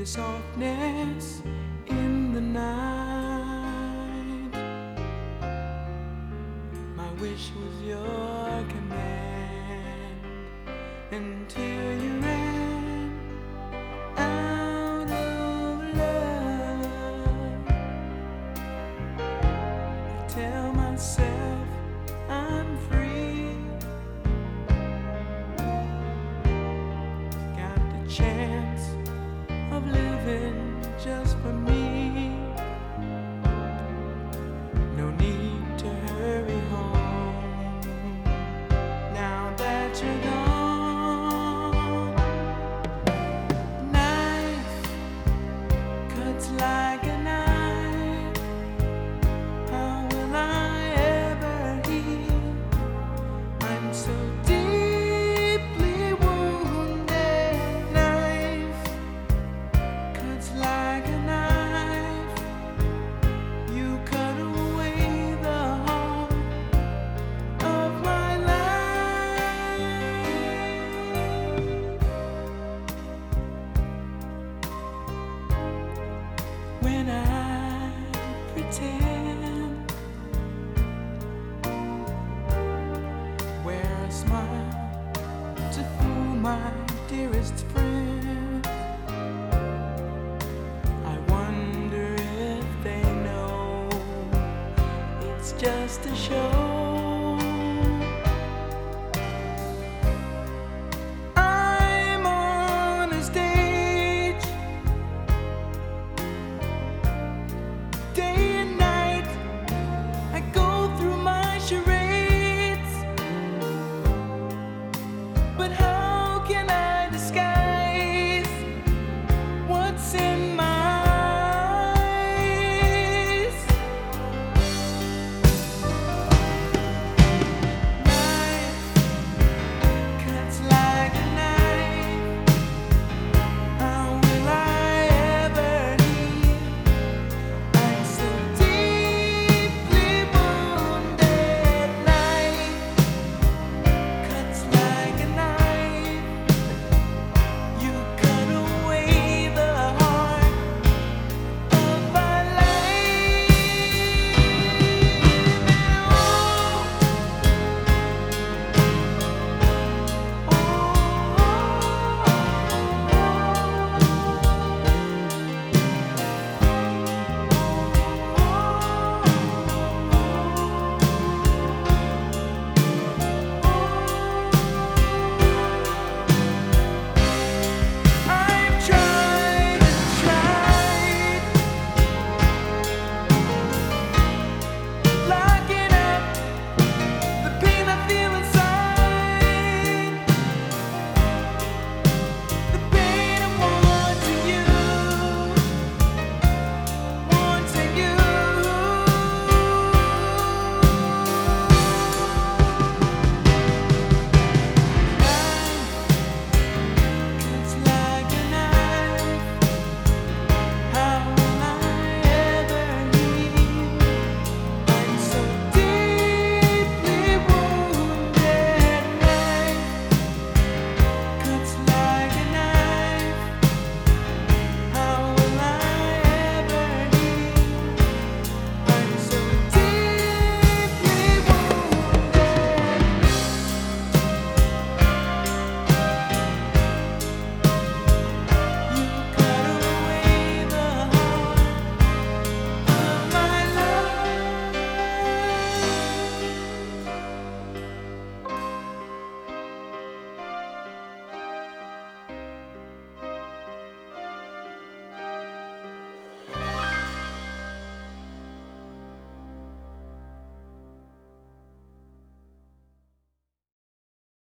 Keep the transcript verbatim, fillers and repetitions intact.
softness in the night. My wish was your command until you ran out of love. I tell myself I'm free, got the chance of living just for me. No need to hurry home now that you're gone. Knife cuts like a knife. How will I ever heal? I'm so deeply wounded. Knife cuts like a knife. You cut away the heart of my life. When I pretend, wear a smile to fool my dearest friend. I wonder if they know it's just a show.